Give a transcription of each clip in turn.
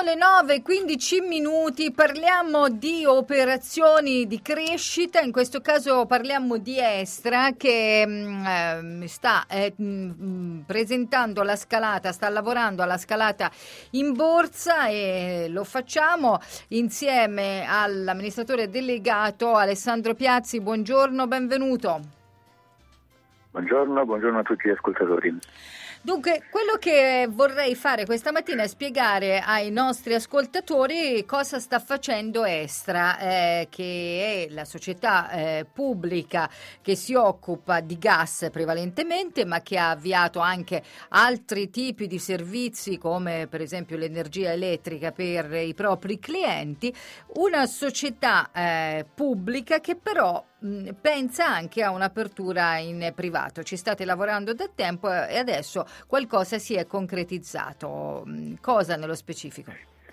le 9:15, parliamo di operazioni di crescita, in questo caso parliamo di Estra che sta presentando la scalata, sta lavorando alla scalata in borsa e lo facciamo insieme all'amministratore delegato Alessandro Piazzi. Buongiorno, benvenuto. Buongiorno a tutti gli ascoltatori. Dunque, quello che vorrei fare questa mattina è spiegare ai nostri ascoltatori cosa sta facendo Estra, che è la società pubblica che si occupa di gas prevalentemente, ma che ha avviato anche altri tipi di servizi come per esempio l'energia elettrica per i propri clienti, una società pubblica che però pensa anche a un'apertura in privato. Ci state lavorando da tempo e adesso qualcosa si è concretizzato. Cosa nello specifico?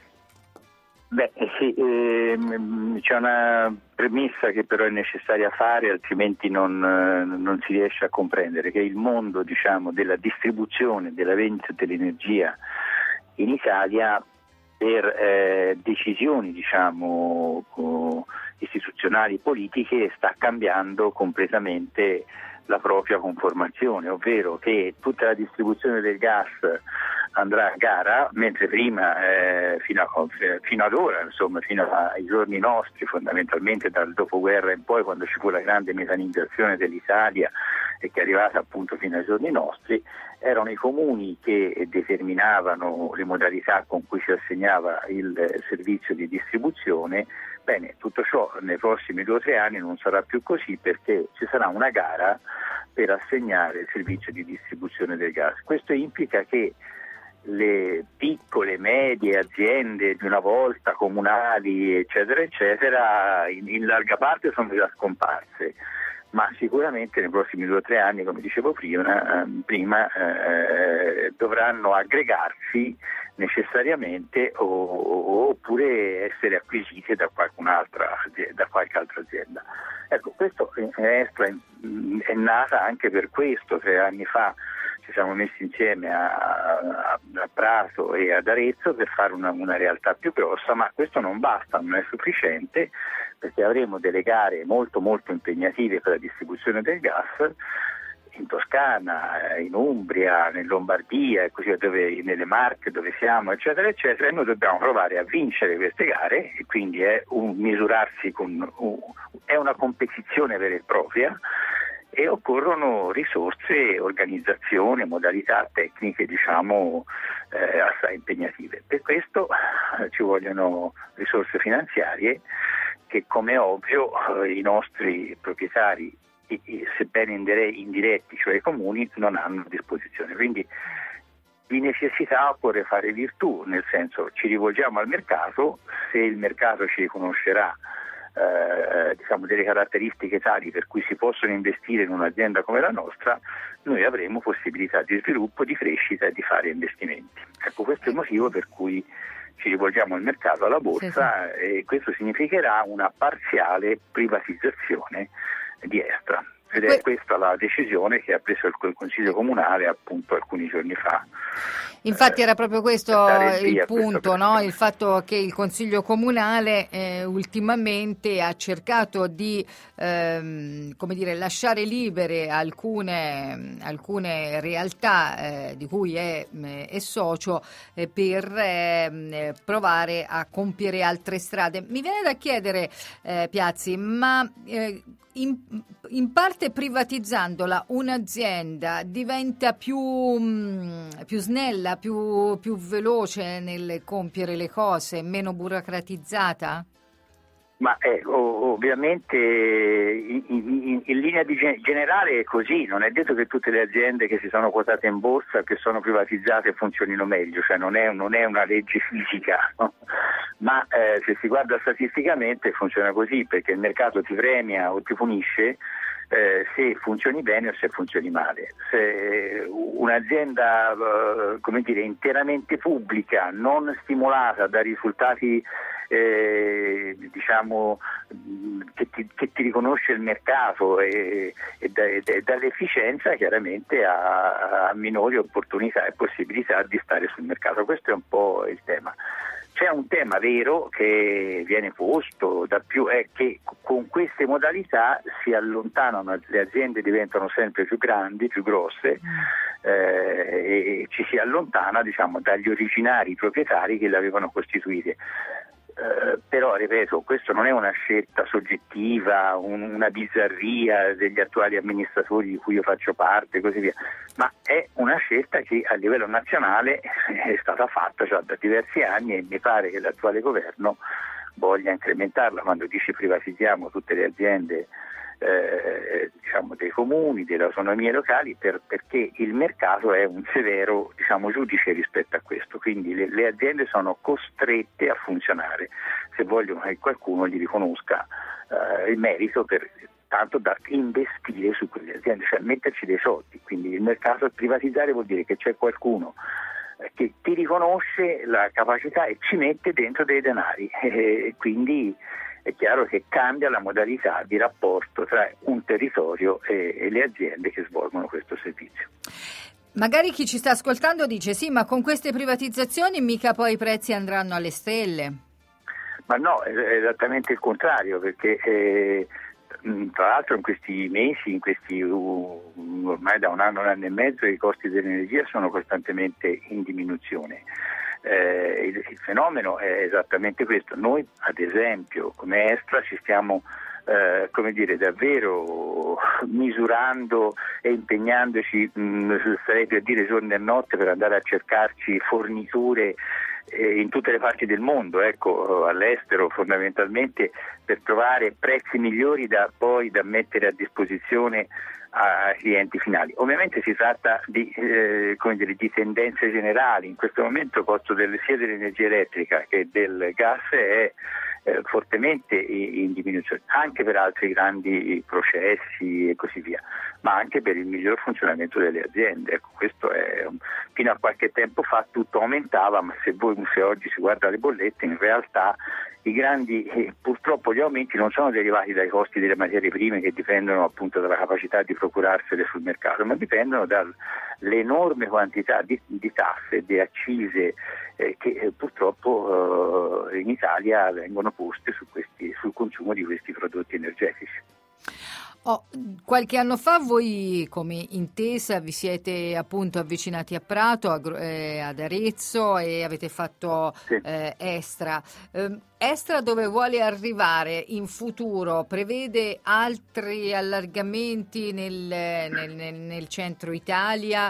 Sì, c'è una premessa che però è necessaria fare, altrimenti non si riesce a comprendere, che il mondo, della distribuzione, della vendita dell'energia in Italia per decisioni, istituzionali, politiche, sta cambiando completamente la propria conformazione, ovvero che tutta la distribuzione del gas andrà a gara, mentre prima, fino ad ora, fino ai giorni nostri, fondamentalmente dal dopoguerra in poi, quando ci fu la grande mecanizzazione dell'Italia e che è arrivata appunto fino ai giorni nostri, erano i comuni che determinavano le modalità con cui si assegnava il servizio di distribuzione. Bene, tutto ciò nei prossimi 2 o 3 anni non sarà più così, perché ci sarà una gara per assegnare il servizio di distribuzione del gas. Questo implica che le piccole, medie aziende di una volta, comunali, eccetera, eccetera, in larga parte sono già scomparse, ma sicuramente nei prossimi 2 o 3 anni, come dicevo prima, dovranno aggregarsi necessariamente oppure essere acquisite da qualche altra azienda. Ecco, questo Estra è nata anche per questo. 3 anni fa ci siamo messi insieme a Prato e ad Arezzo per fare una realtà più grossa, ma questo non basta, non è sufficiente, perché avremo delle gare molto molto impegnative per la distribuzione del gas in Toscana, in Umbria, in Lombardia e così nelle Marche dove siamo, eccetera, eccetera, e noi dobbiamo provare a vincere queste gare, e quindi è misurarsi è una competizione vera e propria, e occorrono risorse, organizzazione, modalità tecniche, assai impegnative. Per questo ci vogliono risorse finanziarie che, come è ovvio, i nostri proprietari, sebbene indiretti, cioè i comuni, non hanno a disposizione. Quindi di necessità occorre fare virtù, nel senso, ci rivolgiamo al mercato. Se il mercato ci riconoscerà delle caratteristiche tali per cui si possono investire in un'azienda come la nostra, noi avremo possibilità di sviluppo, di crescita e di fare investimenti. Ecco, questo è il motivo per cui ci rivolgiamo al mercato, alla borsa, sì. E questo significherà una parziale privatizzazione di Estra. Ed è questa la decisione che ha preso il Consiglio Comunale appunto alcuni giorni fa. Infatti era proprio questo il punto, no? Il fatto che il Consiglio Comunale ultimamente ha cercato di lasciare libere alcune realtà di cui è socio per provare a compiere altre strade. Mi viene da chiedere, Piazzi, ma in parte privatizzandola un'azienda diventa più snella, più veloce nel compiere le cose, meno burocratizzata? Ma ovviamente in linea generale è così. Non è detto che tutte le aziende che si sono quotate in borsa, che sono privatizzate, funzionino meglio, cioè non è una legge fisica, no? Ma se si guarda statisticamente funziona così, perché il mercato ti premia o ti punisce se funzioni bene o se funzioni male. Se un'azienda interamente pubblica, non stimolata da risultati che ti riconosce il mercato e dall'efficienza, chiaramente ha minori opportunità e possibilità di stare sul mercato. Questo è un po' il tema. C'è un tema vero che viene posto da più, è che con queste modalità si allontanano, le aziende diventano sempre più grandi, più grosse, e ci si allontana, diciamo, dagli originari proprietari che le avevano costituite. Però, ripeto, questo non è una scelta soggettiva, una bizzarria degli attuali amministratori di cui io faccio parte e così via, ma è una scelta che a livello nazionale è stata fatta già da diversi anni e mi pare che l'attuale governo voglia incrementarla. Quando dice privatizziamo tutte le aziende diciamo dei comuni, delle autonomie locali, perché il mercato è un severo, diciamo, giudice rispetto a questo, quindi le aziende sono costrette a funzionare se vogliono che qualcuno gli riconosca il merito, tanto da investire su quelle aziende, cioè metterci dei soldi. Quindi il mercato, privatizzare vuol dire che c'è qualcuno che ti riconosce la capacità e ci mette dentro dei denari, e quindi è chiaro che cambia la modalità di rapporto tra un territorio e le aziende che svolgono questo servizio. Magari chi ci sta ascoltando dice sì, ma con queste privatizzazioni mica poi i prezzi andranno alle stelle. Ma no, è esattamente il contrario, perché tra l'altro in questi mesi, ormai da un anno e mezzo, i costi dell'energia sono costantemente in diminuzione. Il fenomeno è esattamente questo. Noi, ad esempio, come Estra ci stiamo davvero misurando e impegnandoci, sarei per dire giorno e notte, per andare a cercarci forniture in tutte le parti del mondo, all'estero fondamentalmente, per trovare prezzi migliori da mettere a disposizione ai clienti finali. Ovviamente si tratta di tendenze generali. In questo momento il costo sia dell'energia elettrica che del gas è fortemente in diminuzione, anche per altri grandi processi e così via, ma anche per il miglior funzionamento delle aziende. Questo fino a qualche tempo fa tutto aumentava, ma se oggi si guarda le bollette, in realtà purtroppo gli aumenti non sono derivati dai costi delle materie prime, che dipendono appunto dalla capacità di procurarsele sul mercato, ma dipendono dall'enorme quantità di tasse e di accise che purtroppo in Italia vengono poste sul consumo di questi prodotti energetici. Qualche anno fa voi come Intesa vi siete appunto avvicinati a Prato, ad Arezzo, e avete fatto sì. Estra. Estra dove vuole arrivare in futuro? Prevede altri allargamenti nel centro Italia?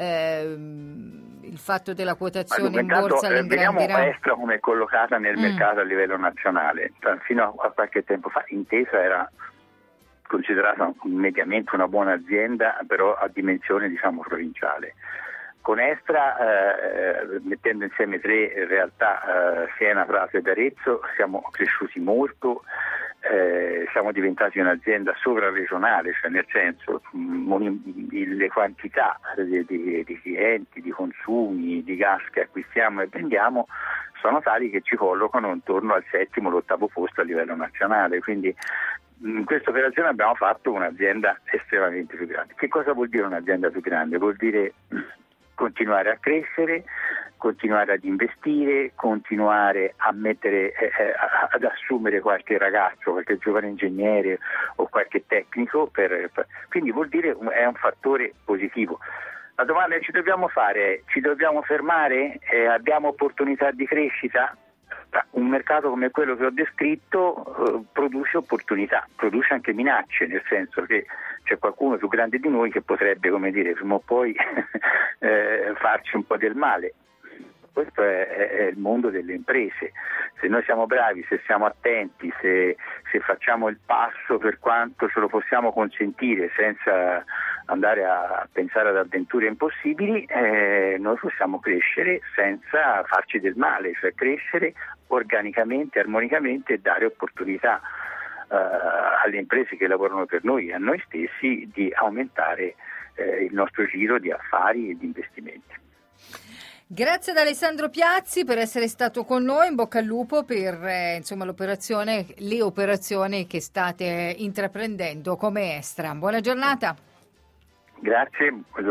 Il fatto della quotazione in borsa vediamo Estra come è collocata nel mercato a livello nazionale. Fino a qualche tempo fa Intesa era considerata mediamente una buona azienda, però a dimensione, diciamo, provinciale. Con Estra, mettendo insieme tre realtà, Siena, Prato ed Arezzo, siamo cresciuti molto, siamo diventati un'azienda sovraregionale, cioè nel senso le quantità di clienti, di consumi, di gas che acquistiamo e vendiamo sono tali che ci collocano intorno al 7° l'8° posto a livello nazionale, quindi in questa operazione abbiamo fatto un'azienda estremamente più grande. Che cosa vuol dire un'azienda più grande? Vuol dire continuare a crescere, continuare ad investire, continuare a ad assumere qualche ragazzo, qualche giovane ingegnere o qualche tecnico, quindi vuol dire è un fattore positivo. La domanda che ci dobbiamo fare è: ci dobbiamo fermare? Abbiamo opportunità di crescita? Un mercato come quello che ho descritto produce opportunità, produce anche minacce, nel senso che c'è qualcuno più grande di noi che potrebbe, prima o poi farci un po' del male. Questo è il mondo delle imprese. Se noi siamo bravi, se siamo attenti, se facciamo il passo per quanto ce lo possiamo consentire senza andare a pensare ad avventure impossibili, noi possiamo crescere senza farci del male, cioè crescere organicamente, armonicamente, e dare opportunità alle imprese che lavorano per noi e a noi stessi di aumentare il nostro giro di affari e di investimenti. Grazie ad Alessandro Piazzi per essere stato con noi, in bocca al lupo per le operazioni che state intraprendendo come Estra. Buona giornata. Grazie.